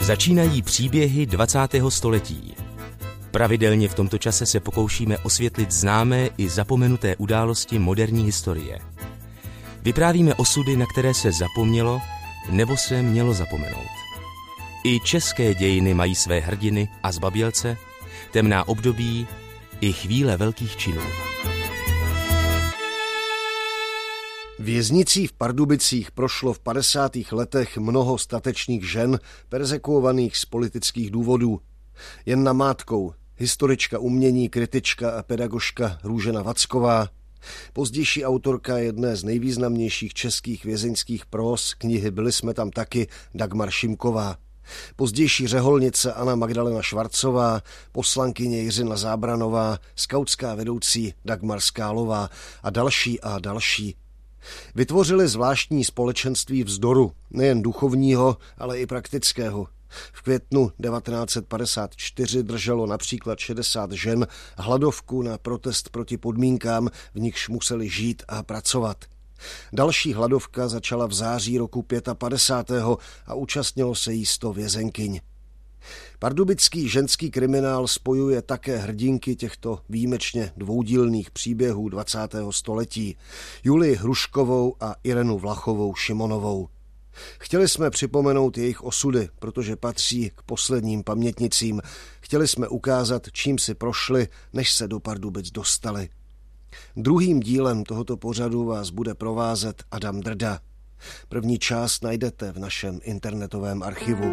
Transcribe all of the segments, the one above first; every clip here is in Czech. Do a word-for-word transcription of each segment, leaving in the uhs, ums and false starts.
Začínají příběhy dvacátého století. Pravidelně v tomto čase se pokoušíme osvětlit známé i zapomenuté události moderní historie. Vyprávíme osudy, na které se zapomnělo nebo se mělo zapomenout. I české dějiny mají své hrdiny a zbabělce, temná období i chvíle velkých činů. Věznicí v Pardubicích prošlo v padesátých letech mnoho statečných žen, perzekuovaných z politických důvodů. Jen namátkou historička umění, kritička a pedagožka Růžena Vacková, pozdější autorka jedné z nejvýznamnějších českých vězeňských próz knihy Byli jsme tam taky Dagmar Šimková, pozdější řeholnice Anna Magdalena Švarcová, poslankyně Jiřina Zábranová, skautská vedoucí Dagmar Skálová a další a další. Vytvořili zvláštní společenství vzdoru, nejen duchovního, ale i praktického. V květnu devatenáct set padesát čtyři drželo například šedesát žen hladovku na protest proti podmínkám, v nichž museli žít a pracovat. Další hladovka začala v září roku padesátého pátého a účastnilo se jí sto vězenkyň. Pardubický ženský kriminál spojuje také hrdinky těchto výjimečně dvoudílných příběhů dvacátého století, Julii Hruškovou a Irenu Vlachovou Šimonovou. Chtěli jsme připomenout jejich osudy, protože patří k posledním pamětnicím. Chtěli jsme ukázat, čím si prošli, než se do Pardubic dostali. Druhým dílem tohoto pořadu vás bude provázet Adam Drda. První část najdete v našem internetovém archivu.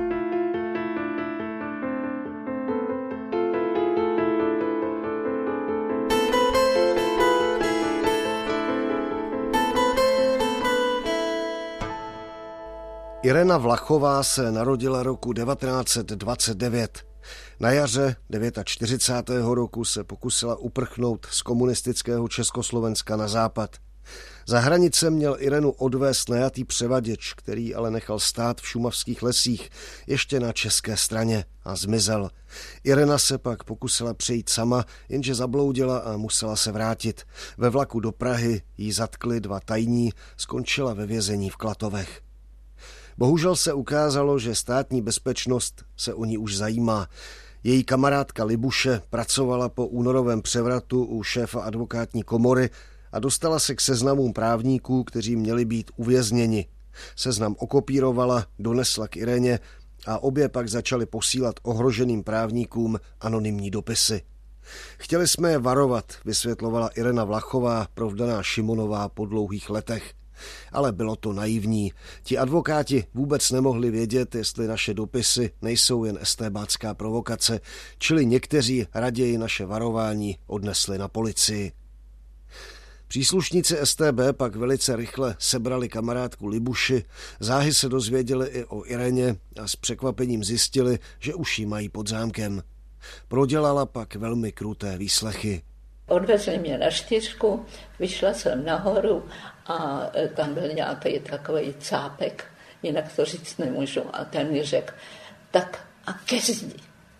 Irena Vlachová se narodila roku devatenáct set dvacet devět. Na jaře čtyřicátého devátého roku se pokusila uprchnout z komunistického Československa na západ. Za hranice měl Irenu odvést najatý převaděč, který ale nechal stát v šumavských lesích ještě na české straně a zmizel. Irena se pak pokusila přejít sama, jenže zabloudila a musela se vrátit. Ve vlaku do Prahy jí zatkli dva tajní, skončila ve vězení v Klatovech. Bohužel se ukázalo, že státní bezpečnost se o ní už zajímá. Její kamarádka Libuše pracovala po únorovém převratu u šéfa advokátní komory a dostala se k seznamům právníků, kteří měli být uvězněni. Seznam okopírovala, donesla k Ireně a obě pak začaly posílat ohroženým právníkům anonymní dopisy. Chtěli jsme je varovat, vysvětlovala Irena Vlachová, provdaná Šimonová po dlouhých letech. Ale bylo to naivní. Ti advokáti vůbec nemohli vědět, jestli naše dopisy nejsou jen estébácká provokace, čili někteří raději naše varování odnesli na policii. Příslušníci es té bé pak velice rychle sebrali kamarádku Libuši, záhy se dozvěděli i o Ireně a s překvapením zjistili, že už ji mají pod zámkem. Prodělala pak velmi kruté výslechy. Odvezli mě na čtyřku, vyšla jsem nahoru a tam byl nějaký takový cápek, jinak to říct nemůžu. A ten mi řekl, tak a ke zdi.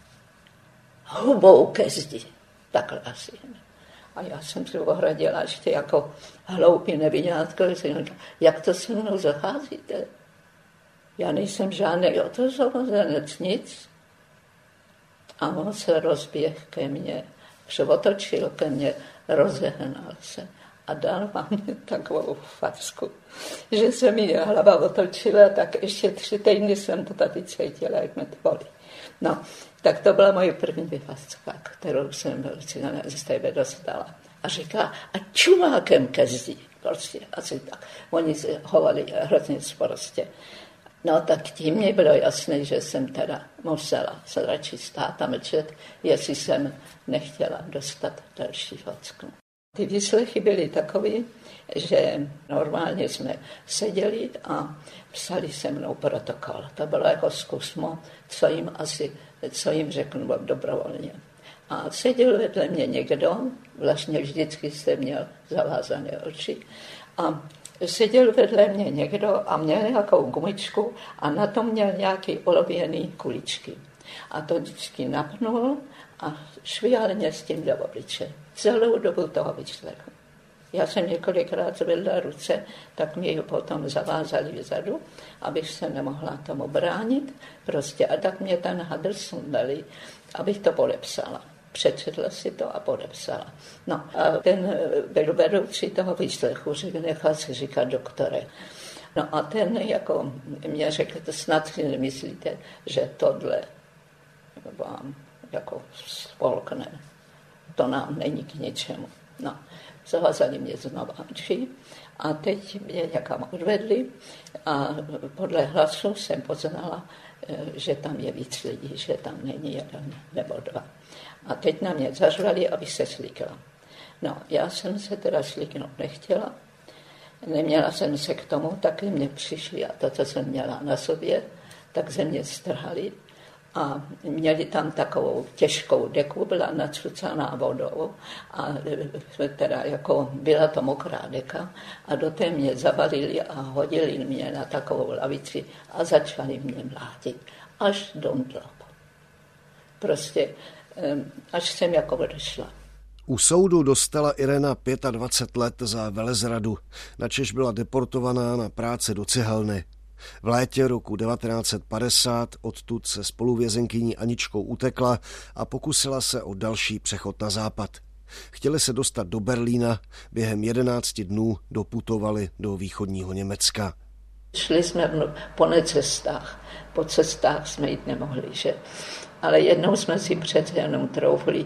Hubou ke zdi. Takhle asi. A já jsem se ohradila ještě jako hloupý nevinátko. Jak to se mnou zacházíte? Já nejsem žádný otrozovozenec, nic. A on se rozběh ke mně. Převotočil ke mně, rozehnal se a dal vám takovou facku, že se mi hlava otočila, tak ještě tři týdny jsem to tady cítila, jak mě to bolí. No, tak to byla moje první facka, kterou jsem z tebe dostala. A říká, a čumákem ke zdi, prostě asi tak. Oni se hovali hrozně prostě. No tak tím mě bylo jasné, že jsem teda musela se radši stát a mlčet, jestli jsem nechtěla dostat další facku. Ty výslechy byly takové, že normálně jsme seděli a psali se mnou protokol. To bylo jako zkusmo, co jim asi, co jim řeknu dobrovolně. A seděl vedle mě někdo, vlastně vždycky jsem měl zavázané oči, a seděl vedle mě někdo a měl nějakou gumičku a na tom měl nějaký olověný kuličky. A to vždycky napnul a švihalně s tím do obliče. Celou dobu toho výslechu. Já jsem několikrát zvedla ruce, tak mě ji potom zavázali vzadu, abych se nemohla tomu bránit. Prostě a tak mě ten hadr sundali, abych to podepsala. Přečetla si to a podepsala. No a ten byl vedoucí toho výslechu, že nechal si říkat doktore. No a ten jako mě řekl, to snad si nemyslíte, že tohle vám jako spolkne. To nám není k ničemu. No, zavazali mě znova oči a teď mě někam odvedli a podle hlasu jsem poznala, že tam je víc lidí, že tam není jeden nebo dva. A teď na mě zařvali, abych se slíkla. No, já jsem se teda slíknout nechtěla. Neměla jsem se k tomu, taky mě přišli a to, co jsem měla na sobě, tak ze mě strhali. A měli tam takovou těžkou deku, byla nacucaná vodou a teda jako byla to mokrá deka a do té mě zavalili a hodili mě na takovou lavici a začali mě mlátit až do mdlop. Prostě až jsem jako odešla. U soudu dostala Irena dvacet pět let za velezradu, načež byla deportovaná na práce do cihelny. V létě roku devatenáct set padesát odtud se spoluvězenkyní Aničkou utekla a pokusila se o další přechod na západ. Chtěli se dostat do Berlína, během jedenácti dnů doputovali do východního Německa. Šli jsme po necestách, po cestách jsme jít nemohli, že? Ale jednou jsme si přece jenom troufli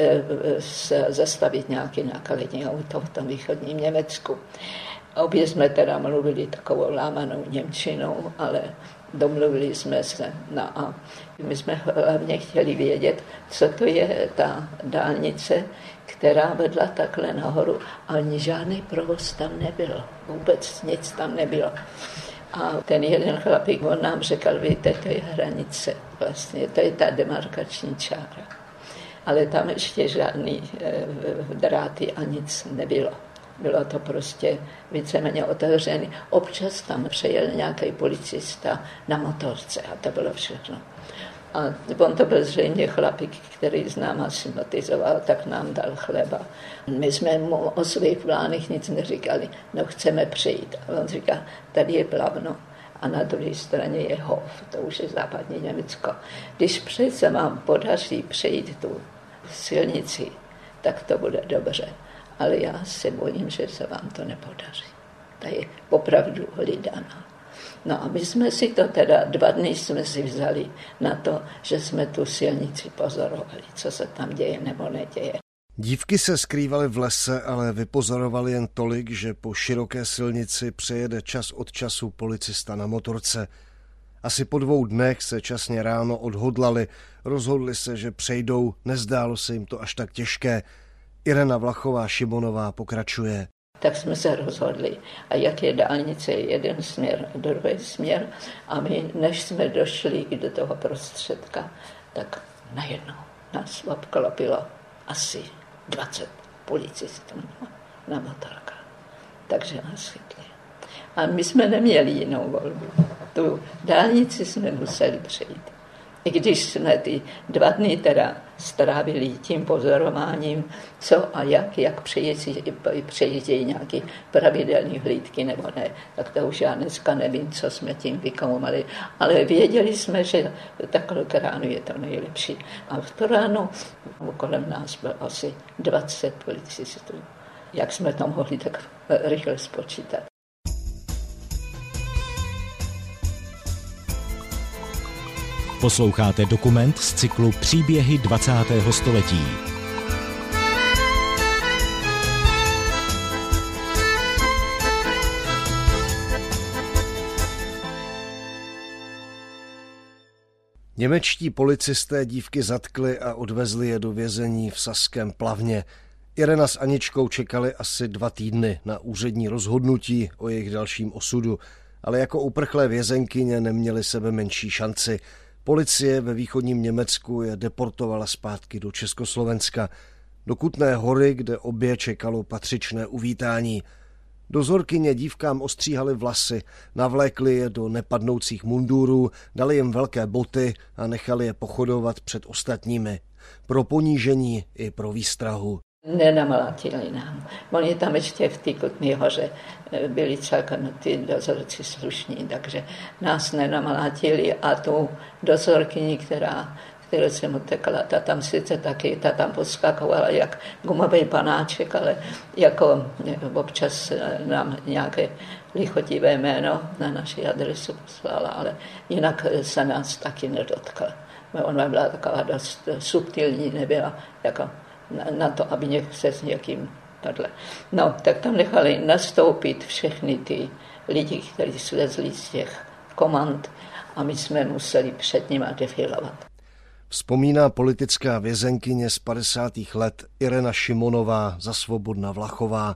e, zastavit nějaký nákladní auto v tom východním Německu. Obě jsme teda mluvili takovou lámanou němčinou, ale domluvili jsme se. No a my jsme hlavně chtěli vědět, co to je ta dálnice, která vedla takhle nahoru, ale žádný provoz tam nebyl. Vůbec nic tam nebylo. A ten jeden chlapík, on nám řekl, víte, to je hranice, vlastně, to je ta demarkační čára. Ale tam ještě žádný e, dráty a nic nebylo. Bylo to prostě víceméně otevřené. Občas tam přejel nějaký policista na motorce a to bylo všechno. A on to byl zřejmě chlapík, který z náma sympatizoval, tak nám dal chleba. My jsme mu o svých plánech nic neříkali, no chceme přejít. A on říká, tady je Plavno a na druhé straně je Hof, to už je západní Německo. Když přece vám podaří přejít tu silnici, tak to bude dobře. Ale já se bojím, že se vám to nepodaří. Ta je opravdu hlídaná. No a my jsme si to teda, dva dny jsme si vzali na to, že jsme tu silnici pozorovali, co se tam děje nebo neděje. Dívky se skrývaly v lese, ale vypozorovali jen tolik, že po široké silnici přejede čas od času policista na motorce. Asi po dvou dnech se časně ráno odhodlali, rozhodli se, že přejdou, nezdálo se jim to až tak těžké. Irena Vlachová-Šimonová pokračuje. Tak jsme se rozhodli. A jak je dálnice jeden směr, druhý směr. A my, než jsme došli do toho prostředka, tak najednou nás obklopilo asi dvacet policistů na motorkách. Takže nás chytli. A my jsme neměli jinou volbu. Tu dálnici jsme museli přejít. I když jsme ty dva dny teda strávili tím pozorováním, co a jak, jak přejíždějí nějaké pravidelné hlídky nebo ne, tak to už já dneska nevím, co jsme tím vykoumali. Ale věděli jsme, že takhle ráno je to nejlepší. A v to ráno kolem nás bylo asi dvacet policistů. Jak jsme to mohli tak rychle spočítat. Posloucháte dokument z cyklu Příběhy dvacátého století. Němečtí policisté dívky zatkli a odvezli je do vězení v saském Plavně. Irena s Aničkou čekali asi dva týdny na úřední rozhodnutí o jejich dalším osudu, ale jako uprchlé vězenkyně neměli sebe menší šanci. Policie ve východním Německu je deportovala zpátky do Československa, do Kutné Hory, kde obě čekalo patřičné uvítání. Dozorkyně dívkám ostříhali vlasy, navlékli je do nepadnoucích mundurů, dali jim velké boty a nechali je pochodovat před ostatními. Pro ponížení i pro výstrahu. Nenamlátili nám. Oni tam ještě v té Kutné Hoře byli celkem ty dozorci slušní, takže nás nenamlátili a tu dozorkyni, která, která jsem utekla, ta tam sice taky, ta tam poskakovala jak gumový panáček, ale jako občas nám nějaké lichotivé jméno na naši adresu poslala, ale jinak se nás taky nedotkla. Ona byla taková dost subtilní, nebyla jako na, na to, aby něk se s někým tohle. No, tak tam nechali nastoupit všechny ty lidi, kteří slezli z těch komand a my jsme museli před nimi defilovat. Vzpomíná politická vězenkyně z padesátých let Irena Šimonová za Svobodna Vlachová.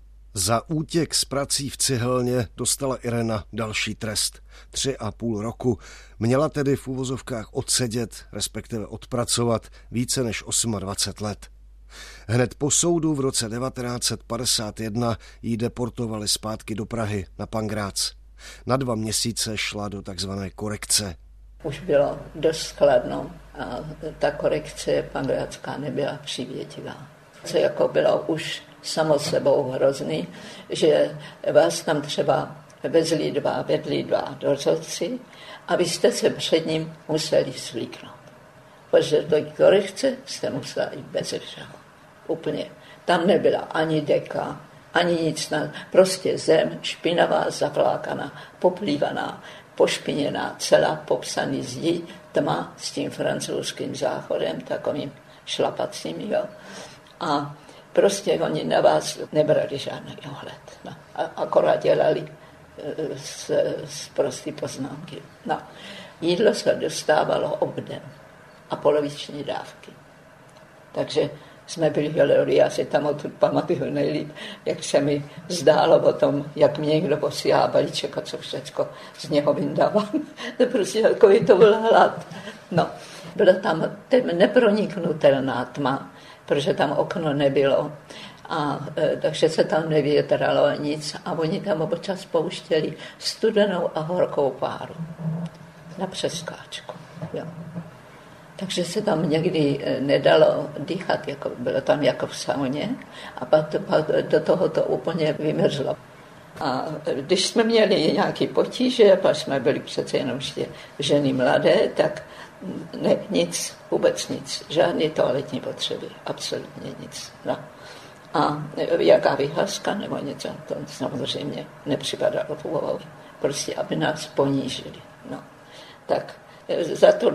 Za útěk z prací v cihelně dostala Irena další trest. Tři a půl roku. Měla tedy v uvozovkách odsedět, respektive odpracovat více než dvacet osm let. Hned po soudu v roce devatenáct set padesát jedna ji deportovali zpátky do Prahy na Pangrác. Na dva měsíce šla do takzvané korekce. Už bylo dost chladno a ta korekce pangrácká nebyla přívětivá. Co jako bylo už samo sebou hrozný, že vás tam třeba vezli dva, vedli dva dozorci a vy jste se před ním museli svlíknout. Protože do korekce jste museli bez všeho. Úplně. Tam nebyla ani deka, ani nic. Prostě zem, špinavá, zavlákaná, poplývaná, pošpiněná, celá popsaný zdi, tma s tím francouzským záchodem, takovým šlapacím, jo. A prostě oni na vás nebrali žádný ohled. No. A akorát dělali z, z prostý poznámky. No. Jídlo se dostávalo obden a poloviční dávky. Takže jsme byli hledali, já si tam odtud pamatuju nejlíp, jak se mi zdálo o tom, jak mě někdo posílá balíček a co všecko z něho vyndávám. To prostě takový to byl hlad. No, byla tam neproniknutelná tma, protože tam okno nebylo. A e, takže se tam nevětralo nic a oni tam občas pouštěli studenou a horkou páru na přeskáčku. Jo. Takže se tam někdy nedalo dýchat, jako bylo tam jako v sauně a pak, pak do toho to úplně vymrzlo. A když jsme měli nějaké potíže, pak jsme byli přece jenom ještě ženy mladé, tak ne, nic, vůbec nic, žádné toaletní potřeby, absolutně nic. No. A jaká vyhláska nebo něco, to samozřejmě nepřipadalo v úvahu. Prostě, aby nás ponížili. No. Tak za to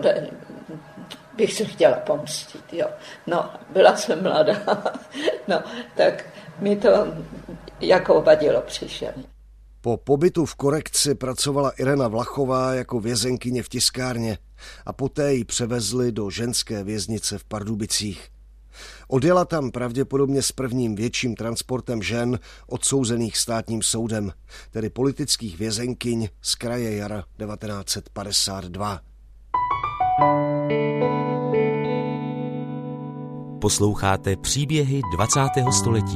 bych se chtěla pomstit, jo. No, byla jsem mladá, no, tak mi to jako vadilo příšerně. Po pobytu v korekci pracovala Irena Vlachová jako vězenkyně v tiskárně a poté ji převezli do ženské věznice v Pardubicích. Odjela tam pravděpodobně s prvním větším transportem žen odsouzených státním soudem, tedy politických vězenkyň z kraje jara devatenáct set padesát dva. Posloucháte příběhy dvacátého století.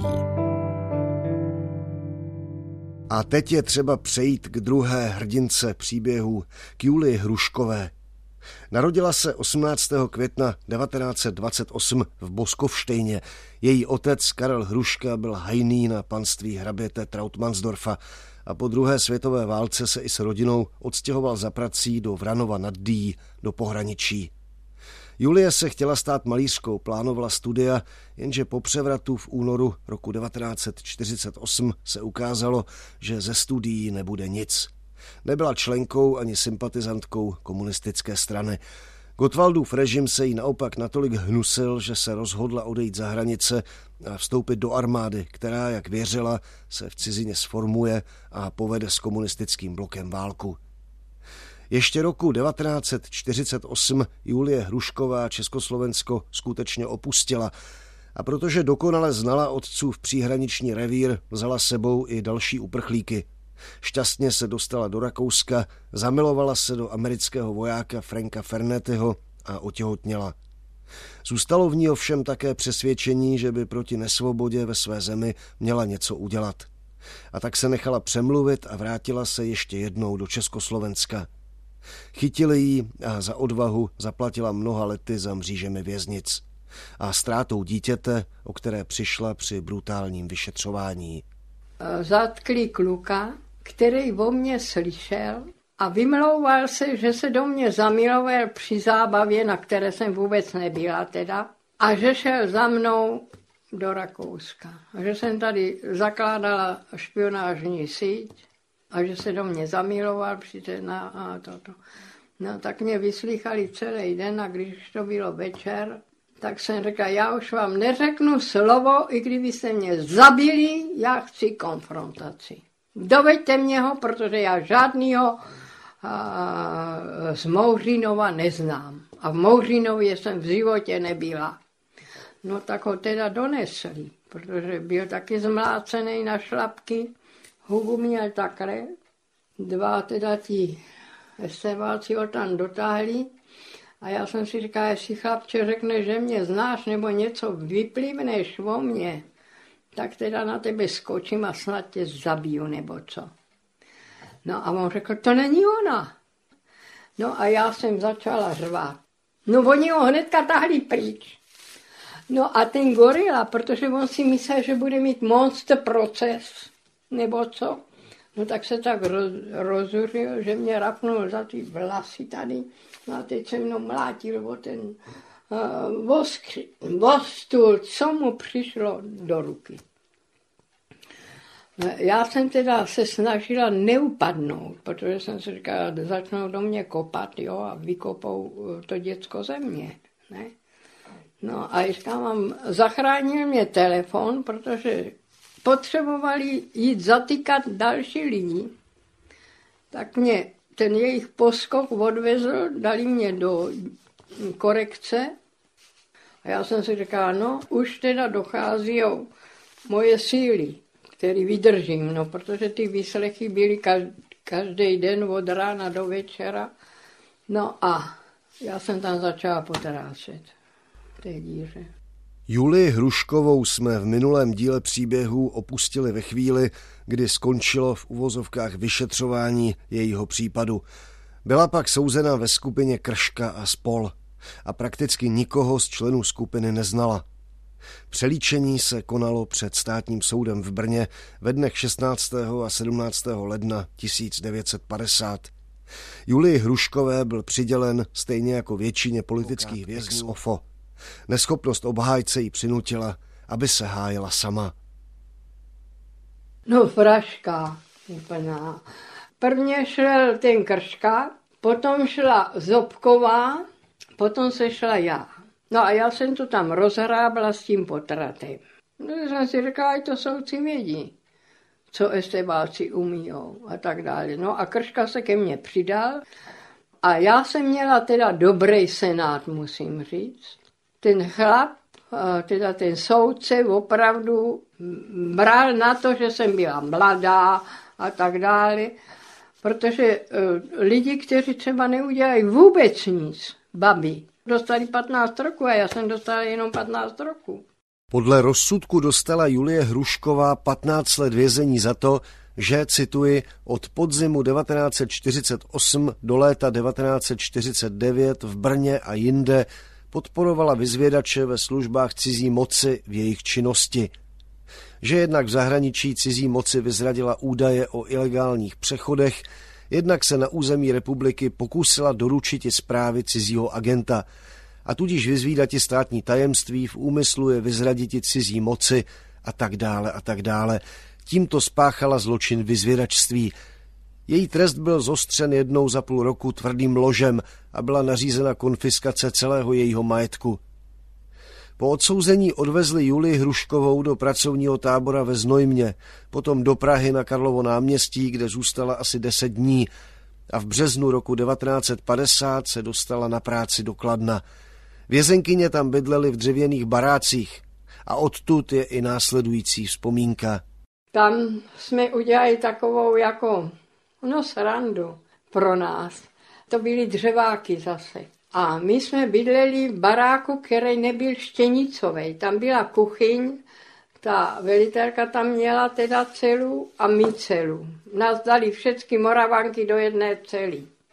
A teď je třeba přejít k druhé hrdince příběhů, k Julii Hruškové. Narodila se osmnáctého května devatenáct set dvacet osm v Boskovštejně. Její otec Karel Hruška byl hajný na panství hraběte Trautmannsdorfa a po druhé světové válce se i s rodinou odstěhoval za prací do Vranova nad Dyjí, do pohraničí. Julie se chtěla stát malířkou, plánovala studia, jenže po převratu v únoru roku devatenáct set čtyřicet osm se ukázalo, že ze studií nebude nic. Nebyla členkou ani sympatizantkou komunistické strany. Gottwaldův režim se jí naopak natolik hnusil, že se rozhodla odejít za hranice a vstoupit do armády, která, jak věřila, se v cizině sformuje a povede s komunistickým blokem válku. Ještě roku devatenáct set čtyřicet osm Julie Hrušková Československo skutečně opustila a protože dokonale znala otcův příhraniční revír, vzala sebou i další uprchlíky. Šťastně se dostala do Rakouska, zamilovala se do amerického vojáka Franka Fernetyho a otěhotněla. Zůstalo v ní ovšem také přesvědčení, že by proti nesvobodě ve své zemi měla něco udělat. A tak se nechala přemluvit a vrátila se ještě jednou do Československa. Chytili ji a za odvahu zaplatila mnoha lety za mřížemi věznic. a ztrátou dítěte, o které přišla při brutálním vyšetřování. Zatkli kluka, který o mně slyšel a vymlouval se, že se do mě zamiloval při zábavě, na které jsem vůbec nebyla teda, a že šel za mnou do Rakouska. A že jsem tady zakládala špionážní síť a že se do mě zamiloval při té na, a toto. No tak mě vyslýchali celý den a když to bylo večer, tak jsem řekla, já už vám neřeknu slovo, i kdybyste mě zabili, já chci konfrontaci. Doveďte mě ho, protože já žádnýho a, z Mouřínova neznám. A v Mouřínově jsem v životě nebyla. No tak ho teda donesli, protože byl taky zmlácený na šlapky, hubu měl takhle, dva teda ti esteváci ho tam dotáhli a já jsem si říkala, jestli chlapče řekne, že mě znáš nebo něco vyplivneš o mě, tak teda na tebe skočím a snad tě zabiju nebo co. No a on řekl, to není ona. No a já jsem začala řvát. No oni ho hnedka tahli pryč. No a ten gorila, protože on si myslel, že bude mít monster proces, nebo co, no tak se tak roz, rozuřil, že mě rapnul za ty vlasy tady, no a teď se mnou mlátil o ten uh, voskři, vostůl, co mu přišlo do ruky. No, já jsem teda se snažila neupadnout, protože jsem si říkala, začnou do mě kopat, jo, a vykopou to děcko ze mě, ne? No a říkám vám, zachránil mě telefon, protože potřebovali jít zatýkat další lidi. Tak mě ten jejich poskok odvezl, dali mě do korekce. A já jsem si říkala, no už teda dochází o moje síly, které vydržím, no protože ty výslechy byly každý den od rána do večera. No a já jsem tam začala potrácet. Julii Hruškovou jsme v minulém díle příběhu opustili ve chvíli, kdy skončilo v uvozovkách vyšetřování jejího případu. Byla pak souzena ve skupině Krška a spol. A prakticky nikoho z členů skupiny neznala. Přelíčení se konalo před státním soudem v Brně ve dnech šestnáctého a sedmnáctého ledna tisíc devět set padesát. Julii Hruškové byl přidělen stejně jako většině politických vězňů O F O. Neschopnost obhájce jí přinutila, aby se hájila sama. No fraška úplná. Prvně šel ten Krška, potom šla Zobková, potom se šla já. No a já jsem to tam rozhrábla s tím potratem. No jsem si říkala, ať to soudci vědí, co estebáci umíjou a tak dále. No a Krška se ke mně přidal a já jsem měla teda dobrý senát, musím říct. Ten chlap, teda ten soudce opravdu bral na to, že jsem byla mladá a tak dále, protože lidi, kteří třeba neudělají vůbec nic, babi, dostali patnáct roků a já jsem dostala jenom patnáct roků. Podle rozsudku dostala Julie Hrušková patnáct let vězení za to, že, cituji, od podzimu devatenáct set čtyřicet osm do léta devatenáct set čtyřicet devět v Brně a jinde podporovala vyzvědače ve službách cizí moci v jejich činnosti. Že jednak v zahraničí cizí moci vyzradila údaje o ilegálních přechodech, jednak se na území republiky pokusila doručiti zprávy cizího agenta a tudíž vyzvídati státní tajemství v úmyslu je vyzraditi cizí moci a tak dále a tak dále. Tímto spáchala zločin vyzvědačství. Její trest byl zostřen jednou za půl roku tvrdým ložem a byla nařízena konfiskace celého jejího majetku. Po odsouzení odvezli Julii Hruškovou do pracovního tábora ve Znojmě, potom do Prahy na Karlovo náměstí, kde zůstala asi deset dní a v březnu roku devatenáct set padesát se dostala na práci do Kladna. Vězenkyně tam bydlely v dřevěných barácích a odtud je i následující vzpomínka. Tam jsme udělali takovou jako no srandu pro nás. To byly dřeváky zase. A my jsme bydleli v baráku, který nebyl štěnicovej. Tam byla kuchyň, ta velitelka tam měla teda celu a my celu. Nás dali všechny Moravanky do jedné cely.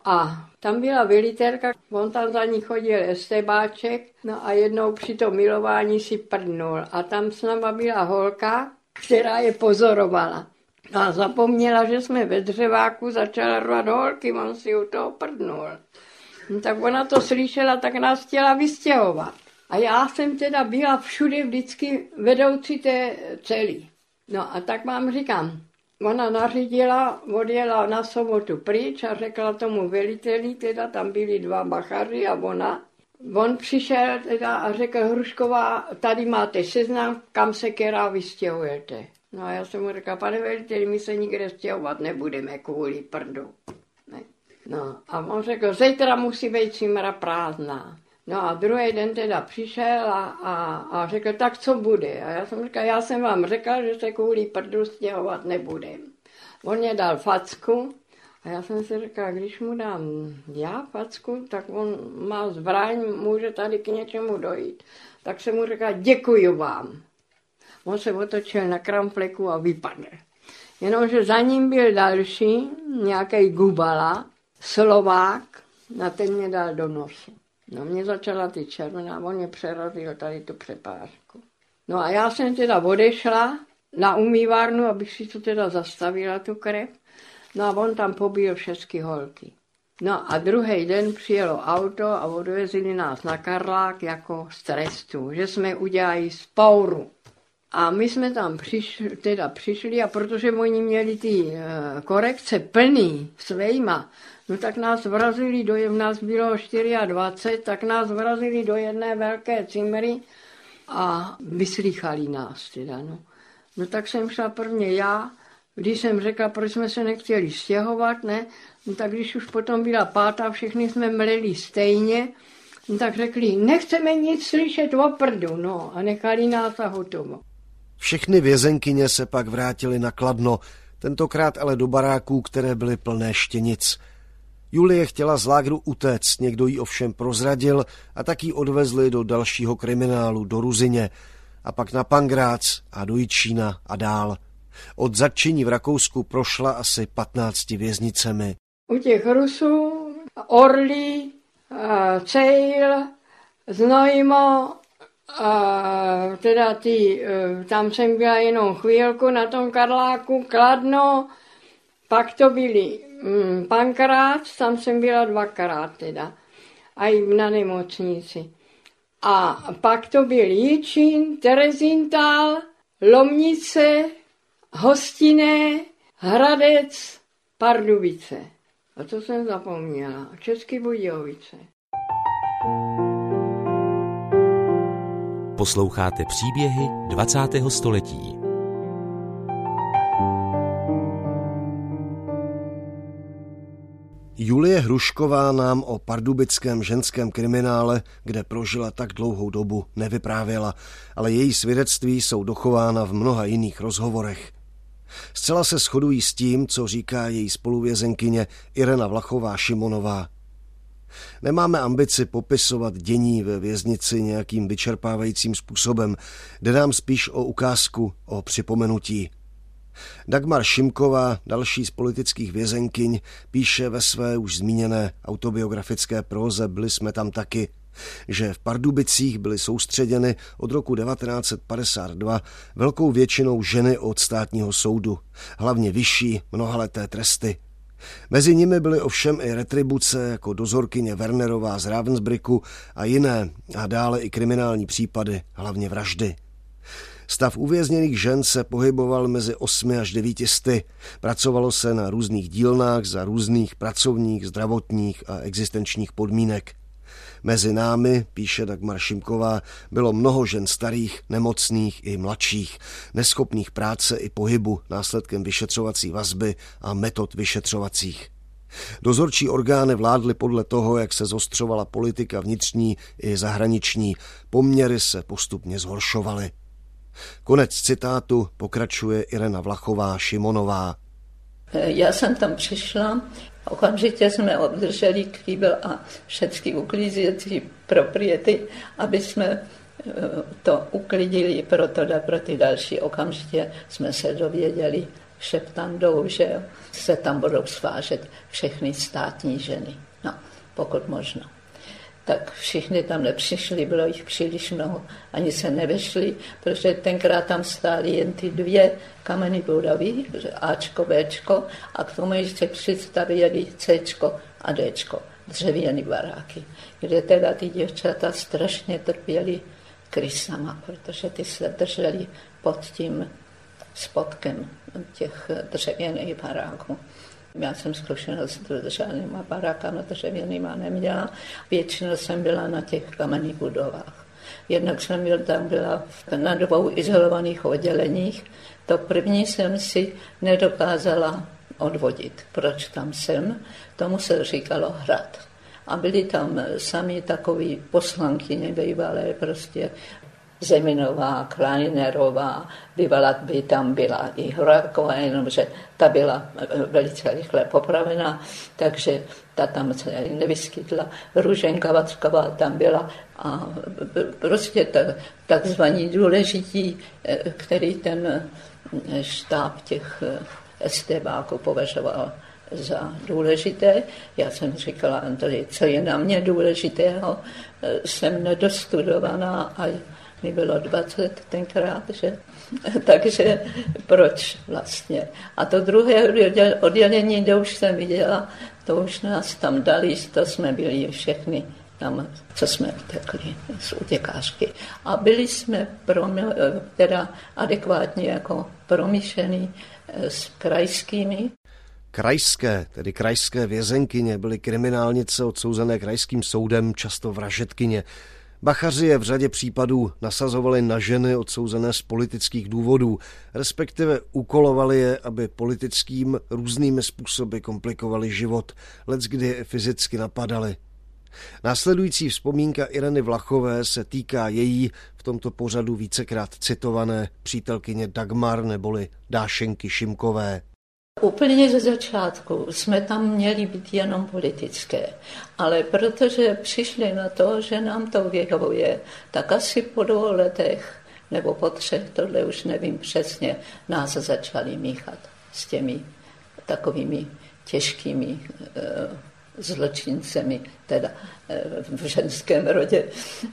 A tam byla velitelka, on tam za ní chodil estébáček, no a jednou při tom milování si prdnul. A tam s náma byla holka, která je pozorovala. No a zapomněla, že jsme ve dřeváku, začala rvat holky, on si u toho prdnul. No tak ona to slyšela, tak nás chtěla vystěhovat. A já jsem teda byla všude vždycky vedoucí té celý. No a tak vám říkám, ona nařídila, odjela na sobotu pryč a řekla tomu veliteli, teda tam byli dva bachaři a ona. On přišel teda a řekl, Hrušková, tady máte seznam, kam se která vystěhujete. No a já jsem mu řekla, pane veliteli, my se nikde stěhovat nebudeme kvůli prdu. Ne. No a on řekl, zítra musí být cimra prázdná. No a druhý den teda přišel a, a, a řekl, tak co bude? A já jsem řekla, já jsem vám řekla, že se kvůli prdu stěhovat nebudem. On mě dal facku a já jsem si řekla, když mu dám já facku, tak on má zbraň, může tady k něčemu dojít. Tak jsem mu řekla, děkuju vám. On se otočil na kramfleku a vypadl. Jenomže za ním byl další, nějaký Gubala, Slovák, na ten mě dal do nosu. No mě začala ty červená, on mě přerazil tady tu přepážku. No a já jsem teda odešla na umývárnu, abych si to teda zastavila, tu krev. No a on tam pobil všechny holky. No a druhý den přijelo auto a odvezli nás na Karlák jako z trestu, že jsme udělali spouru. A my jsme tam přišli, teda přišli a protože oni měli ty e, korekce plný svejma, no tak nás vrazili do, v nás bylo dvacet čtyři, tak nás vrazili do jedné velké cimry a vyslýchali nás teda, no. No tak jsem šla prvně já, když jsem řekla, proč jsme se nechtěli stěhovat, ne, no tak když už potom byla pátá, všechny jsme mleli stejně, no tak řekli, nechceme nic slyšet o prdu, no a nechali nás a hotovo. Všechny vězenkyně se pak vrátily na Kladno, tentokrát ale do baráků, které byly plné štěnic. Julie chtěla z lágru utéct, někdo jí ovšem prozradil a tak ji odvezli do dalšího kriminálu, do Ruzyně, a pak na Pangrác a do Jičína a dál. Od zatčení v Rakousku prošla asi patnácti věznicemi. U těch Rusů, Orlí, Cejl, Znojmo, a teda ty, tam jsem byla jenom chvílku na tom Karláku, Kladno, pak to byly mm, Pankrác, tam jsem byla dvakrát teda, a i na nemocnici. A pak to byl Jičín, Terezíntal, Lomnice, Hostinné, Hradec, Pardubice. A to jsem zapomněla. České Budějovice. Posloucháte příběhy dvacátého století. Julie Hrušková nám o pardubickém ženském kriminále, kde prožila tak dlouhou dobu, nevyprávěla, ale její svědectví jsou dochována v mnoha jiných rozhovorech. Zcela se shodují s tím, co říká její spoluvězenkyně Irena Vlachová-Šimonová. Nemáme ambici popisovat dění ve věznici nějakým vyčerpávajícím způsobem, jde nám spíš o ukázku, o připomenutí. Dagmar Šimková, další z politických vězenkyň, píše ve své už zmíněné autobiografické próze Byli jsme tam taky, že v Pardubicích byly soustředěny od roku devatenáct set padesát dva velkou většinou ženy od státního soudu, hlavně vyšší mnohaleté tresty. Mezi nimi byly ovšem i retribuce jako dozorkyně Wernerová z Ravensbrücku a jiné, a dále i kriminální případy, hlavně vraždy. Stav uvězněných žen se pohyboval mezi osmi až devíti sty. Pracovalo se na různých dílnách za různých pracovních, zdravotních a existenčních podmínek. Mezi námi, píše Dagmar Šimková, bylo mnoho žen starých, nemocných i mladších, neschopných práce i pohybu následkem vyšetřovací vazby a metod vyšetřovacích. Dozorčí orgány vládly podle toho, jak se zostřovala politika vnitřní i zahraniční. Poměry se postupně zhoršovaly. Konec citátu, pokračuje Irena Vlachová-Šimonová. Já jsem tam přišla, okamžitě jsme obdrželi kvíbel a všechny uklízěcí propriety, aby jsme to uklidili pro, to, pro ty další. Okamžitě jsme se dověděli šeptandou, že se tam budou svážet všechny státní ženy. No, pokud možno. Tak všichni tam nepřišli, bylo jich příliš mnoho, ani se nevešli, protože tenkrát tam stály jen ty dvě kameny budovy, Ačko, Bčko, a k tomu ještě představili Cčko a Dčko, dřevěný baráky, kde teda ty děvčata strašně trpěly krysama, protože ty se drželi pod tím spodkem těch dřevěných baráků. Já jsem zkušenost s žádnýma barákama dřevěnýma neměla. Většinou jsem byla na těch kamenných budovách. Jednak jsem byl, tam byla na dvou izolovaných odděleních. To první jsem si nedokázala odvodit. Proč tam jsem? Tomu se říkalo hrad. A byli tam sami takový poslankyně bývalé, prostě Zeminová, Kleinerová, bývala by tam byla i Horáková, jenomže ta byla velice rychle popravená, takže ta tam se nevyskytla. Růženka Vacková tam byla a prostě takzvaní důležití, který ten štáb těch estébáků považoval za důležité. Já jsem říkala, co je na mě důležitého, jsem nedostudovaná a mi bylo dvacet tenkrát, že? Takže proč vlastně? A to druhé oddělení, kde už jsem viděla, to už nás tam dali, to jsme byli všechny tam, co jsme utekli z utěkářky. A byli jsme promi, teda adekvátně jako promyšlení s krajskými. Krajské, tedy krajské vězenkyně, byly kriminálnice odsouzené krajským soudem, často vražedkyně. Bachaři je v řadě případů nasazovali na ženy odsouzené z politických důvodů, respektive úkolovali je, aby politickým různými způsoby komplikovali život, leckdy je fyzicky napadali. Následující vzpomínka Ireny Vlachové se týká její v tomto pořadu vícekrát citované přítelkyně Dagmar neboli Dášenky Šimkové. Úplně ze začátku jsme tam měli být jenom politické, ale protože přišli na to, že nám to vyhovuje, tak asi po dvou letech nebo po třech, tohle už nevím přesně, nás začali míchat s těmi takovými těžkými e, zločincemi, teda e, v ženském rodě.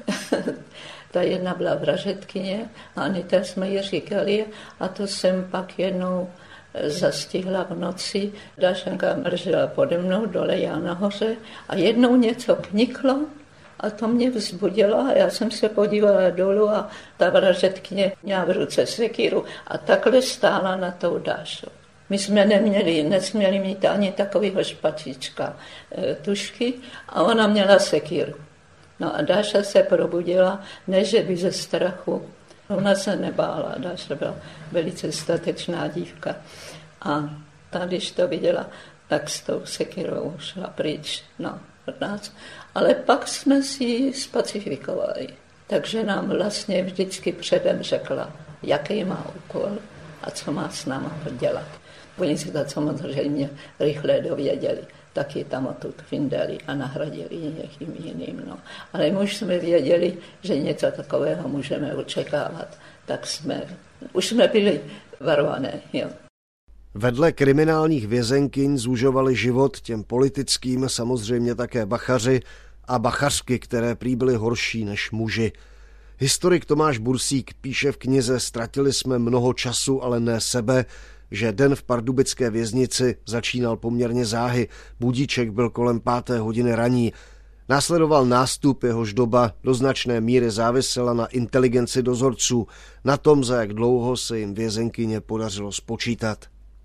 Ta jedna byla vražedkyně, Anita jsme ji říkali, a to jsem pak jednou zastihla v noci. Dášenka mržela pode mnou, dole já nahoře a jednou něco kniklo a to mě vzbudilo a já jsem se podívala dolů a ta vražedkyně měla v ruce sekiru a takhle stála na tou Dášou. My jsme neměli, nesměli mít ani takového špačička e, tušky a ona měla sekiru. No a Dáša se probudila, ne že by ze strachu. Ona se nebála, Dáša byla velice statečná dívka. A ta, když to viděla, tak s tou sekirou šla pryč no, od nás. Ale pak jsme si ji spacifikovali. Takže nám vlastně vždycky předem řekla, jaký má úkol a co má s náma dělat. Oni si to samozřejmě rychle dověděli. Tak ji tam odtud vyndali a nahradili někým jiným. No. Ale už jsme věděli, že něco takového můžeme očekávat, tak jsme, už jsme byli varované. Jo. Vedle kriminálních vězenkyň zúžovali život těm politickým samozřejmě také bachaři a bachařky, které prý byly horší než muži. Historik Tomáš Bursík píše v knize Ztratili jsme mnoho času, ale ne sebe, že den v pardubické věznici začínal poměrně záhy. Budíček byl kolem páté hodiny raní. Následoval nástup, jehož doba do značné míry závisela na inteligenci dozorců, na tom, za jak dlouho se jim vězenkyně podařilo spočítat.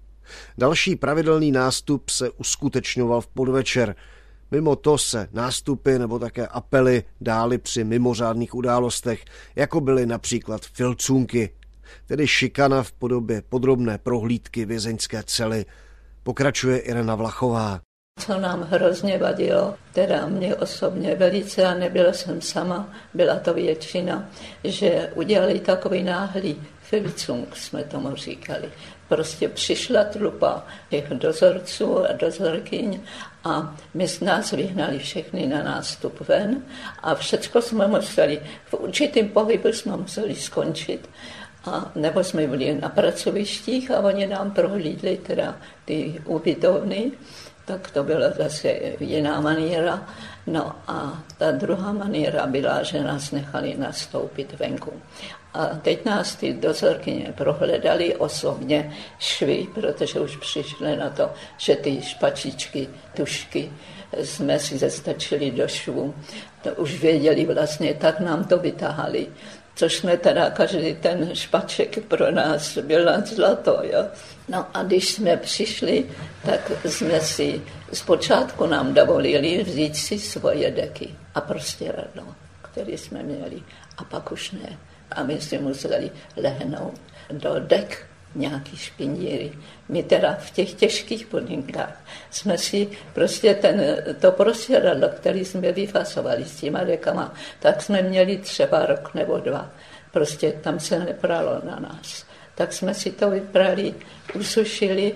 Další pravidelný nástup se uskutečňoval v podvečer. Mimo to se nástupy nebo také apely dály při mimořádných událostech, jako byly například filcunky, tedy šikana v podobě podrobné prohlídky vězeňské cely. Pokračuje Irena Vlachová. Co nám hrozně vadilo, teda mě osobně velice, a nebyla jsem sama, byla to většina, že udělali takový náhlý filcung, jsme tomu říkali. Prostě přišla trupa těch dozorců a dozorkyň a my z nás vyhnali všechny na nástup ven a všechno jsme museli, v určitém pohybu jsme museli skončit A nebo jsme byli na pracovištích a oni nám prohlídli teda ty ubytovny, tak to byla zase jiná maníra. No a ta druhá maníra byla, že nás nechali nastoupit venku. A teď nás ty dozorkyně prohledali osobně švy, protože už přišli na to, že ty špačičky, tušky jsme si zestačili do švů. To už věděli vlastně, tak nám to vytáhali. Což jsme teda, každý ten špaček pro nás byl nad zlato, jo. No a když jsme přišli, tak jsme si, zpočátku nám dovolili vzít si svoje deky a prostěradlo, které jsme měli, a pak už ne. A my si museli lehnout do dek nějaký špindíry. My teda v těch těžkých podmínkách jsme si prostě ten, to prostěradlo, které jsme vyfasovali s těma dekama, tak jsme měli třeba rok nebo dva. Prostě tam se nepralo na nás. Tak jsme si to vyprali, usušili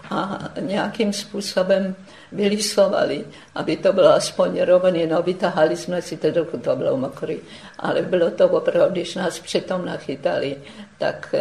a nějakým způsobem vylisovali, aby to bylo aspoň rovný. No, vytahali jsme si to, dokud to bylo mokrý. Ale bylo to opravdu, když nás přitom nachytali, tak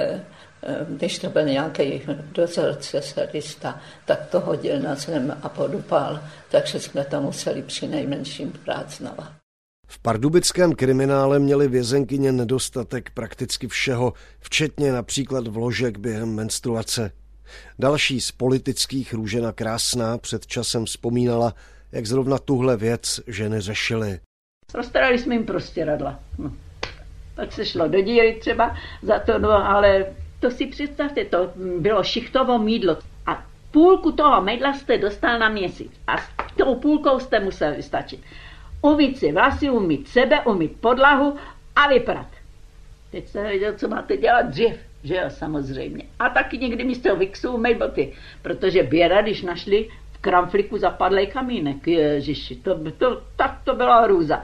když to byl nějaký dozorce sadista, tak to hodil na zem a podupal, takže jsme to museli při nejmenším brát znova. V pardubickém kriminále měli vězenkyně nedostatek prakticky všeho, včetně například vložek během menstruace. Další z politických, Růžena Krásná, před časem vzpomínala, jak zrovna tuhle věc ženy řešily. Roztrali jsme jim prostěradla. No. Pak se šlo do díry třeba za to, no ale to si představte, to bylo šichtovo mýdlo. A půlku toho mydla jste dostal na měsíc. A s tou půlkou jste museli vystačit. Umýt si vlasy, umýt sebe, umýt podlahu a vyprat. Teď jsem věděl, co máte dělat dřív, že jo, samozřejmě. A taky někdy místo vixu umýt boty, protože běda, když našli v kramfliku zapadlej kamínek, ježiši, to, to, tak to byla hrůza.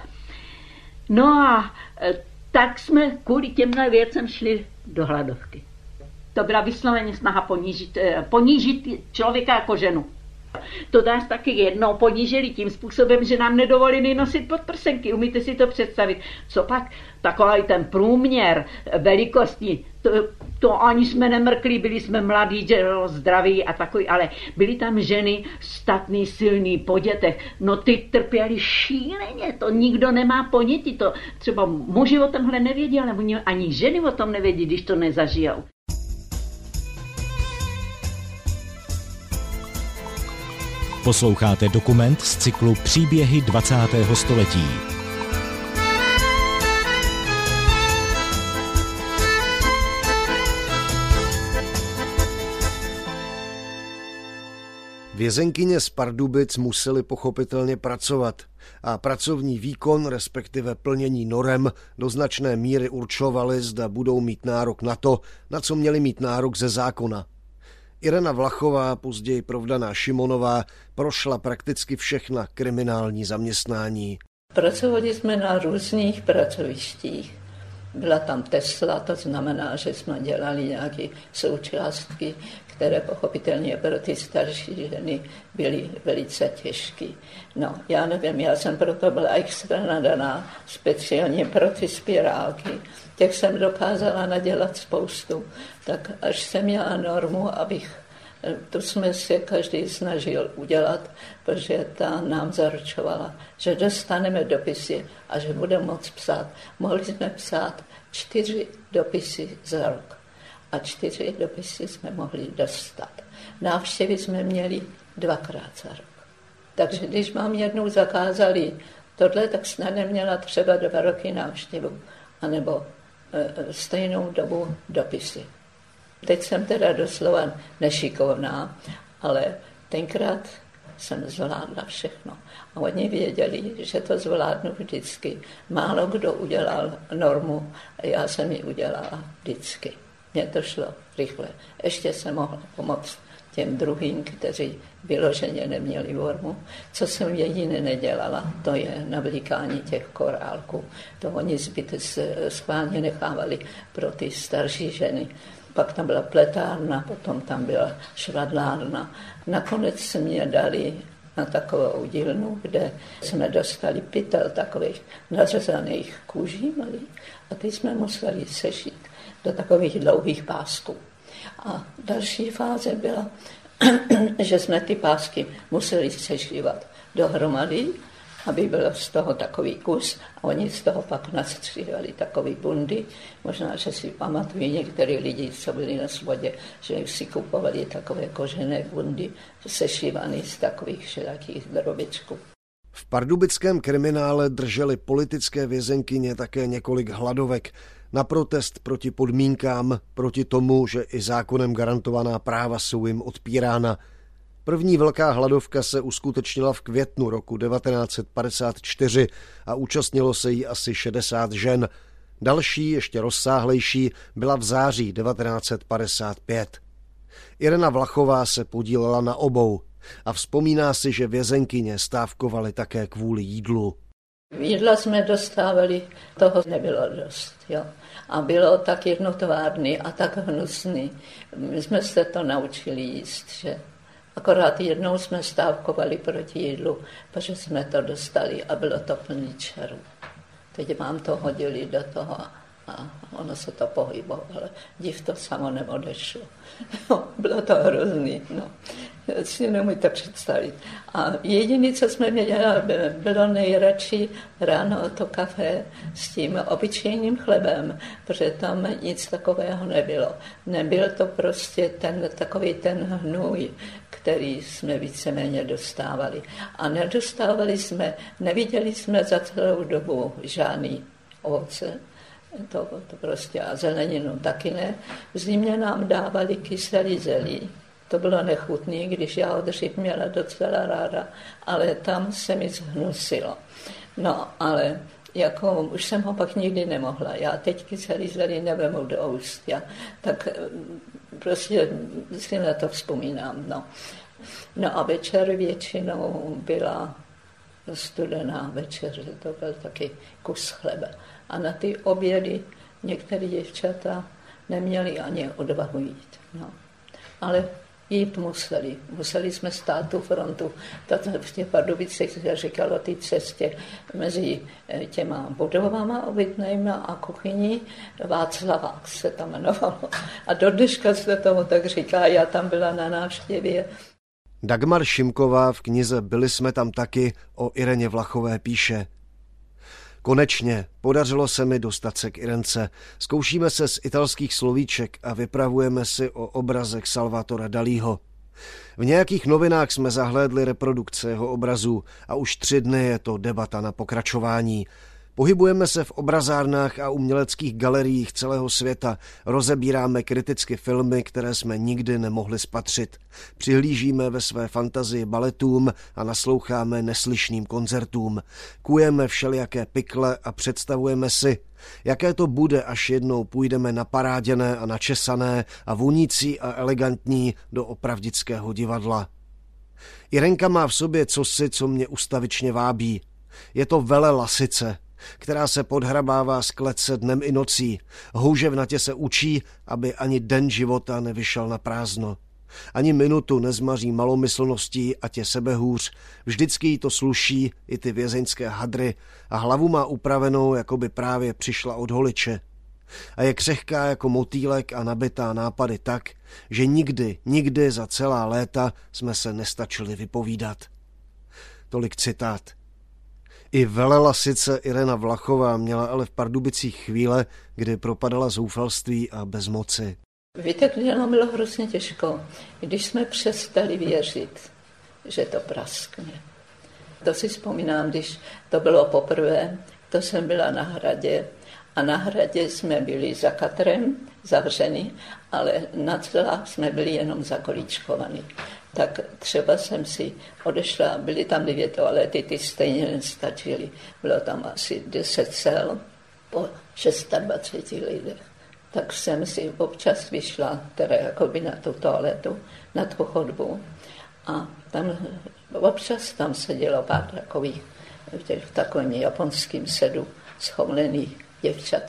No a tak jsme kvůli těmhle věcem šli do hladovky. To byla vysloveně snaha ponížit, ponížit člověka jako ženu. To nás taky jednou ponížili tím způsobem, že nám nedovolili nosit podprsenky. Umíte si to představit? Co pak? Takový ten průměr velikostní, to, to ani jsme nemrkli, byli jsme mladí, zdraví a takový, ale byly tam ženy statný, silný, po dětech. No ty trpěli šíleně, to nikdo nemá ponětí. To třeba muži o tomhle nevědí, ale ani ženy o tom nevědí, když to nezažijou. Posloucháte dokument z cyklu Příběhy dvacátého století. Vězenkyně z Pardubic museli pochopitelně pracovat a pracovní výkon, respektive plnění norem, do značné míry určovaly, zda budou mít nárok na to, na co měli mít nárok ze zákona. Irena Vlachová, později provdaná Šimonová, prošla prakticky všechna kriminální zaměstnání. Pracovali jsme na různých pracovištích. Byla tam Tesla, to znamená, že jsme dělali nějaké součástky, které pochopitelně pro ty starší ženy byly velice těžké. No, já nevím, já jsem proto byla extra nadaná, speciálně pro ty spirálky. Těch jsem dokázala nadělat spoustu, tak až jsem měla normu, abych, to jsme se každý snažil udělat, protože ta nám zaručovala, že dostaneme dopisy a že budeme moct psát. Mohli jsme psát čtyři dopisy za rok a čtyři dopisy jsme mohli dostat. Návštěvy jsme měli dvakrát za rok. Takže když mám jednou zakázali tohle, tak snad neměla třeba dva roky návštěvu, anebo stejnou dobu dopisy. Teď jsem teda doslova nešikovná, ale tenkrát jsem zvládla všechno. A oni věděli, že to zvládnu vždycky. Málo kdo udělal normu a já jsem ji udělala vždycky. Mně to šlo rychle. Ještě jsem mohla pomoct těm druhým, kteří vyloženě neměli normu. Co jsem jediné nedělala, to je navlíkání těch korálků. To oni zbyt schválně nechávali pro ty starší ženy. Pak tam byla pletárna, potom tam byla švadlárna. Nakonec mě dali na takovou dílnu, kde jsme dostali pytel takových nařezaných kůží malých a ty jsme museli sešít do takových dlouhých pásků. A další fáze byla, že jsme ty pásky museli sešívat dohromady, aby bylo z toho takový kus a oni z toho pak nastříhali takový bundy. Možná, že si pamatují některý lidi, co byli na svobodě, že si kupovali takové kožené bundy sešívané z takových všelakých drobičků. V pardubickém kriminále drželi politické vězenkyně také několik hladovek na protest proti podmínkám, proti tomu, že i zákonem garantovaná práva jsou jim odpírána. První velká hladovka se uskutečnila v květnu roku devatenáct set padesát čtyři a účastnilo se jí asi šedesát žen. Další, ještě rozsáhlejší, byla v září devatenáct set padesát pět. Irena Vlachová se podílela na obou a vzpomíná si, že vězenkyně stávkovaly také kvůli jídlu. Jídla jsme dostávali, toho nebylo dost. Jo. A bylo tak jednotvárný a tak hnusný. My jsme se to naučili jíst, že akorát jednou jsme stávkovali proti jídlu, protože jsme to dostali a bylo to plný čaru. Teď vám to hodili do toho a ono se to pohybovalo. Div to samo neodešlo. No, bylo to hrozný. No. Si nemůžete představit. A jediné, co jsme měli, bylo nejradši ráno to kafe s tím obyčejným chlebem, protože tam nic takového nebylo. Nebyl to prostě ten takový ten hnůj, který jsme víceméně dostávali. A nedostávali jsme, neviděli jsme za celou dobu žádný ovoce, to, to prostě a zeleninu taky ne. V zimě nám dávali kyselý zelí. To bylo nechutné, když já ho dřív měla docela ráda, ale tam se mi zhnusilo. No, ale jako už jsem ho pak nikdy nemohla. Já teď kyselý zelí nevemu do úst. Já, tak prostě si na to vzpomínám. No. No a večer většinou byla studená večeře, to byl taky kus chleba. A na ty obědy některé děvčata neměly ani odvahu jít. No. Ale jít museli. Museli jsme stát tu frontu. V těch Pardubicích se říkalo o té cestě mezi těma budovama obytnejma a kuchyní. Václavák se tam jmenovalo. A do dneška se tomu tak říká, já tam byla na návštěvě. Dagmar Šimková v knize Byli jsme tam taky o Ireně Vlachové píše: Konečně podařilo se mi dostat se k Irence. Zkoušíme se z italských slovíček a vypravujeme si o obrazek Salvatora Dalího. V nějakých novinách jsme zahlédli reprodukce jeho obrazů a už tři dny je to debata na pokračování. Pohybujeme se v obrazárnách a uměleckých galeriích celého světa, rozebíráme kriticky filmy, které jsme nikdy nemohli spatřit. Přihlížíme ve své fantazii baletům a nasloucháme neslyšným koncertům. Kujeme všelijaké pikle a představujeme si, jaké to bude, až jednou půjdeme naparáděné a načesané a vonící a elegantní do opravdického divadla. Irenka má v sobě cosi, co mě ustavičně vábí. Je to vele lasice, která se podhrabává z klece dnem i nocí. Houževnatě se učí, aby ani den života nevyšel na prázdno. Ani minutu nezmaří malomyslností, ať je sebehůř. Vždycky jí to sluší, i ty vězeňské hadry, a hlavu má upravenou, jako by právě přišla od holiče. A je křehká jako motýlek a nabitá nápady tak, že nikdy, nikdy za celá léta jsme se nestačili vypovídat. Tolik citát. I velelasice Irena Vlachová měla ale v Pardubicích chvíle, kdy propadala zoufalství a bezmoci. Víte, kdy nám bylo hrozně těžko, když jsme přestali věřit, že to praskne. To si vzpomínám, když to bylo poprvé, to jsem byla na Hradě a na Hradě jsme byli za katrem zavřeni, ale na celách jsme byli jenom zakolíčkovaní. Tak třeba jsem si odešla, byly tam dvě toalety, ty stejně nestačily. Bylo tam asi deset cel po dvaceti šesti lidech. Tak jsem si občas vyšla teda jakoby na tu toaletu, na tu chodbu. A tam občas tam sedělo pár takových, v takovém japonském sedu schomlených děvčat.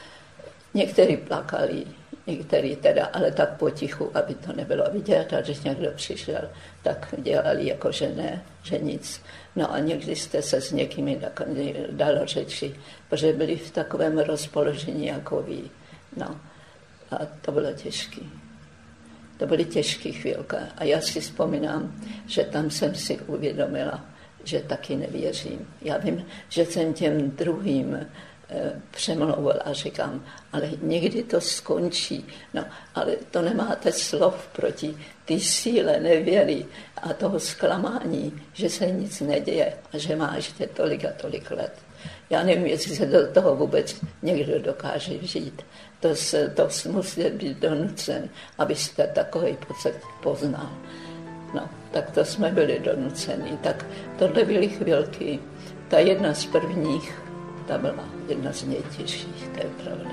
Někteří plakali, někteří teda, ale tak potichu, aby to nebylo vidět, a když někdo přišel, tak dělali jako, že ne, že nic. No a někdy jste se s někými dalo řeči, protože byli v takovém rozpoložení jako vy. No. A to bylo těžké. To byly těžké chvílky. A já si vzpomínám, že tam jsem si uvědomila, že taky nevěřím. Já vím, že jsem těm druhým e, přemlouvala a říkám, ale někdy to skončí. No, ale to nemáte slov proti té síle nevěry a toho zklamání, že se nic neděje a že máš tolik a tolik let. Já nevím, jestli se do toho vůbec někdo dokáže vžít. To, se, to musí být donucen, abyste takový pocit poznal. No, tak to jsme byli donuceni. Tak tohle byly chvilky. Ta jedna z prvních, ta byla jedna z nejtěžších, to je pravda.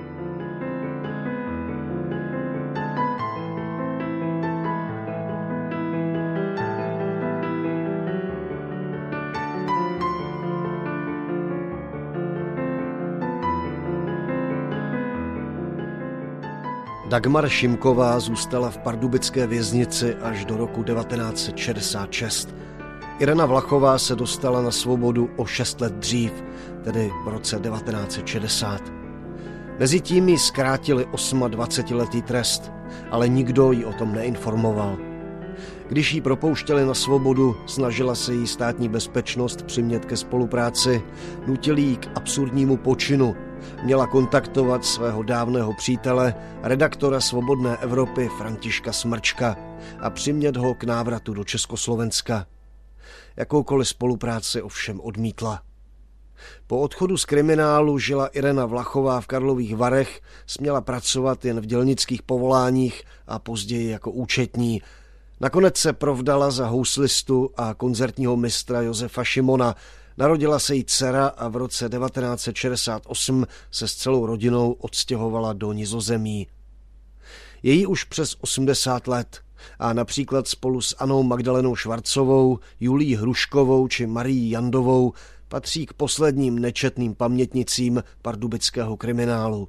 Dagmar Šimková zůstala v pardubické věznici až do roku devatenáct set šedesát šest. Irena Vlachová se dostala na svobodu o šest let dřív, tedy v roce devatenáct set šedesát. Mezitím jí zkrátili dvacetiosmiletý trest, ale nikdo ji o tom neinformoval. Když ji propouštěli na svobodu, snažila se jí státní bezpečnost přimět ke spolupráci, nutili ji k absurdnímu počinu. Měla kontaktovat svého dávného přítele, redaktora Svobodné Evropy Františka Smrčka a přimět ho k návratu do Československa. Jakoukoliv spolupráci ovšem odmítla. Po odchodu z kriminálu žila Irena Vlachová v Karlových Varech, směla pracovat jen v dělnických povoláních a později jako účetní. Nakonec se provdala za houslistu a koncertního mistra Josefa Šimona. Narodila se jí dcera a v roce devatenáct set šedesát osm se s celou rodinou odstěhovala do Nizozemí. Je jí už přes osmdesát let a například spolu s Annou Magdalenou Švarcovou, Julií Hruškovou či Marií Jandovou patří k posledním nečetným pamětnicím pardubického kriminálu.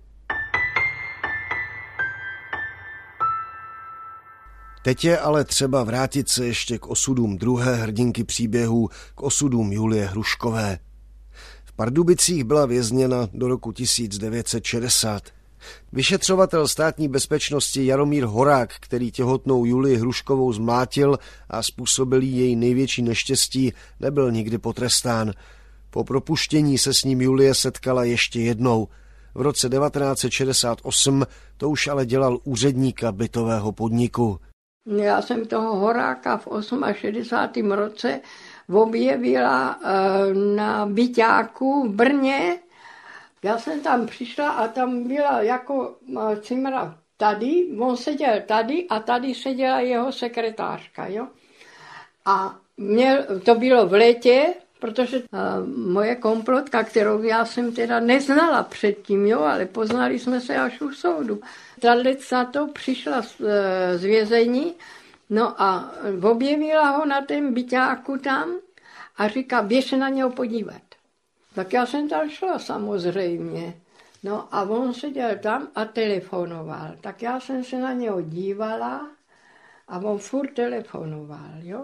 Teď je ale třeba vrátit se ještě k osudům druhé hrdinky příběhů, k osudům Julie Hruškové. V Pardubicích byla vězněna do roku tisíc devět set šedesát. Vyšetřovatel státní bezpečnosti Jaromír Horák, který těhotnou Julii Hruškovou zmlátil a způsobil jí její největší neštěstí, nebyl nikdy potrestán. Po propuštění se s ním Julie setkala ještě jednou. V roce devatenáct set šedesát osm to už ale dělal úředníka bytového podniku. Já jsem toho Horáka v šedesátém osmém roce objevila na byťáku v Brně. Já jsem tam přišla a tam byla jako cimra tady, on seděl tady a tady seděla jeho sekretářka. Jo? A měl, to bylo v létě, protože moje komplotka, kterou já jsem teda neznala předtím, jo, ale poznali jsme se až u soudu. Tato to přišla z, z vězení, no a objevila ho na tom byťáku tam a říká, běž se na něho podívat. Tak já jsem tam šla samozřejmě. No a on seděl tam a telefonoval. Tak já jsem se na něho dívala a on furt telefonoval, jo.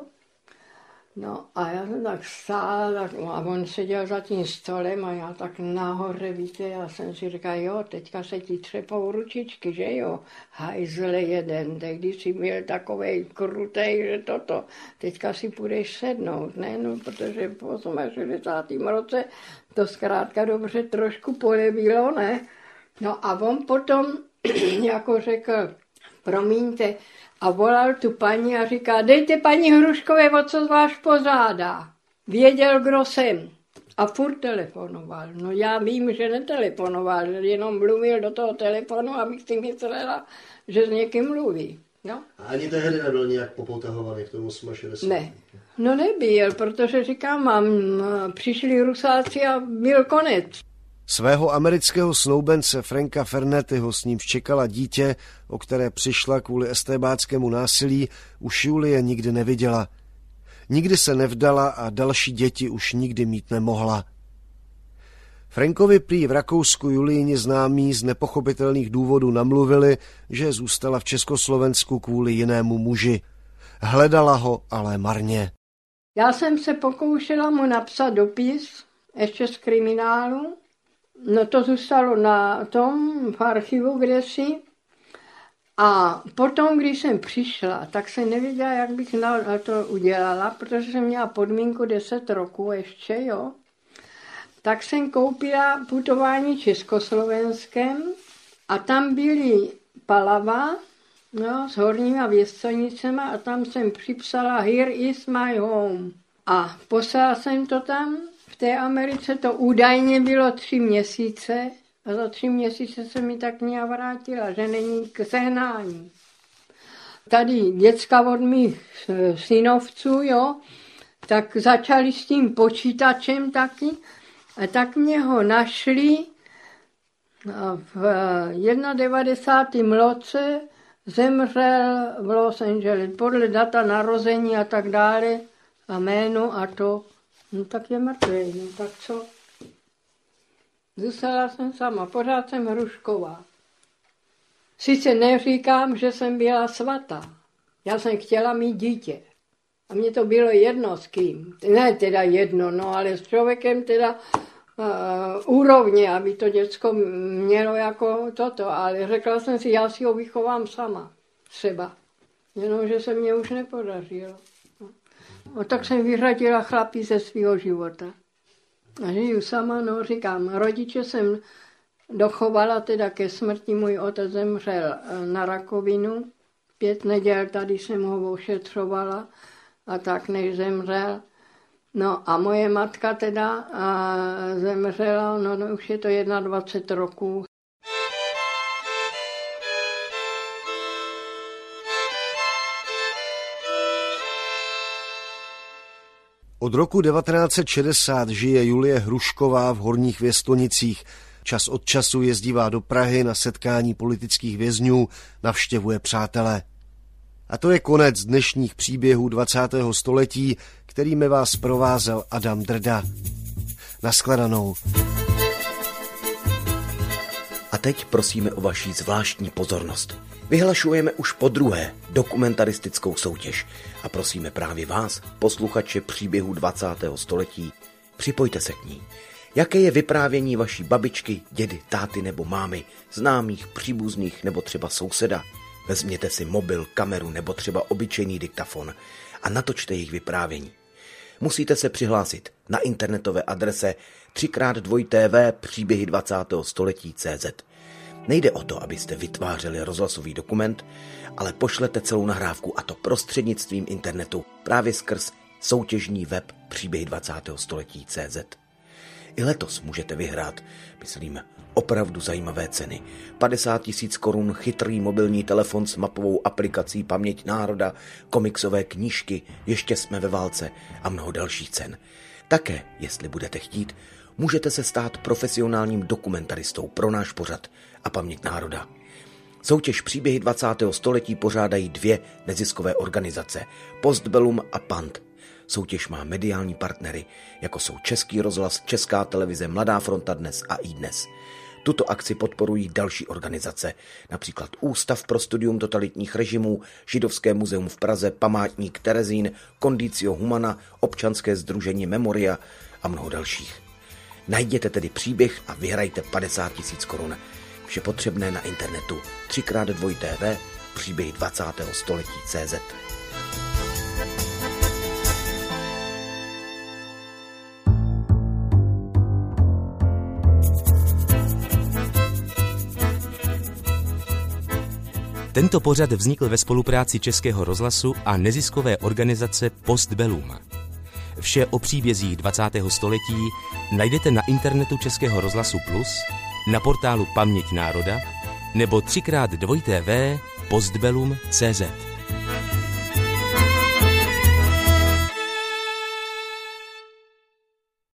No a já jsem tak stála tak, a on seděl za tím stolem a já tak nahoře, víte, já jsem si říkala, jo, teďka se ti třepou ručičky, že jo, hajzle jeden, tehdy si byl takovej krutej, že toto, teďka si půjdeš sednout, ne, no, protože v šedesátém osmém roce to zkrátka dobře trošku polevilo, ne, no a on potom jako řekl, promiňte, a volal tu paní a říká, dejte paní Hruškové, o co vás požádá. Věděl, kdo jsem. A furt telefonoval. No já vím, že netelefonoval, že jenom mluvil do toho telefonu, abych si myslela, že s někým mluví. No. A ani tehdy nebyl nějak popotahovaný v tom šedesátém osmém Ne. No nebyl, protože říkám, mám, přišli Rusáci a byl konec. Svého amerického snoubence Franka Fernetyho, s nímž čekala dítě, o které přišla kvůli estébáckému násilí, už Julie nikdy neviděla. Nikdy se nevdala a další děti už nikdy mít nemohla. Frankovi prý v Rakousku Julíni známí z nepochopitelných důvodů namluvili, že zůstala v Československu kvůli jinému muži. Hledala ho, ale marně. Já jsem se pokoušela mu napsat dopis, ještě z kriminálu. No to zůstalo na tom v archivu, kde si. A potom, když jsem přišla, tak jsem nevěděla, jak bych na to udělala, protože jsem měla podmínku deset roků ještě, jo. Tak jsem koupila putování Československem a tam byly Palava, no, s horníma vězconicema a tam jsem připsala Here is my home. A poslala jsem to tam, v té Americe to údajně bylo tři měsíce a za tři měsíce se mi ta kniha vrátila, že není k sehnání. Tady děcka od mých synovců, jo, tak začali s tím počítačem taky a tak mě ho našli a v devadesátém prvním roce zemřel v Los Angeles podle data narození a tak dále a jméno a to, no tak je mrtvý, no tak co? Zůstala jsem sama, pořád jsem Hrušková. Sice neříkám, že jsem byla svatá, já jsem chtěla mít dítě a mně to bylo jedno s kým, ne teda jedno, no ale s člověkem teda uh, úrovně, aby to děcko mělo jako toto, ale řekla jsem si, já si ho vychovám sama, třeba, jenomže se mně už nepodařilo. No, tak jsem vyřadila chlapí ze svého života. A žiju sama, no říkám, rodiče jsem dochovala teda ke smrti, můj otec zemřel na rakovinu, pět neděl tady jsem ho ošetřovala a tak než zemřel. No a moje matka teda a zemřela, no, no už je to dvacet jedna roků. Od roku devatenáct set šedesát žije Julie Hrušková v Horních Věstonicích. Čas od času jezdívá do Prahy na setkání politických vězňů, navštěvuje přátele. A to je konec dnešních příběhů dvacátého století, kterými vás provázel Adam Drda. Naschledanou. A teď prosíme o vaši zvláštní pozornost. Vyhlašujeme už podruhé dokumentaristickou soutěž a prosíme právě vás, posluchače příběhů dvacátého století, připojte se k ní. Jaké je vyprávění vaší babičky, dědy, táty nebo mámy, známých, příbuzných nebo třeba souseda? Vezměte si mobil, kameru nebo třeba obyčejný diktafon a natočte jejich vyprávění. Musíte se přihlásit na internetové adrese tři krát dva té vé příběhy dvacátého století tečka cé zet. Nejde o to, abyste vytvářeli rozhlasový dokument, ale pošlete celou nahrávku a to prostřednictvím internetu právě skrz soutěžní web příběhy dvacátého století tečka cé zet. I letos můžete vyhrát, myslím, opravdu zajímavé ceny. padesát tisíc korun chytrý mobilní telefon s mapovou aplikací Paměť národa, komiksové knížky, Ještě jsme ve válce a mnoho dalších cen. Také, jestli budete chtít, můžete se stát profesionálním dokumentaristou pro náš pořad a Paměť národa. Soutěž příběhy dvacátého století pořádají dvě neziskové organizace, Postbellum a Pant. Soutěž má mediální partnery, jako jsou Český rozhlas, Česká televize, Mladá fronta Dnes a iDnes. Tuto akci podporují další organizace, například Ústav pro studium totalitních režimů, Židovské muzeum v Praze, Památník Terezín, Conditio Humana, Občanské sdružení Memoria a mnoho dalších. Najděte tedy příběh a vyhrajte padesát tisíc korun. Vše potřebné na internetu tři krát dva té vé příběhy dvacátého století tečka cé zet. Tento pořad vznikl ve spolupráci Českého rozhlasu a neziskové organizace Postbellum. Vše o příbězích dvacátého století najdete na internetu Českého rozhlasu Plus, na portálu Paměť národa nebo tři krát dva té vé postbellum tečka cé zet.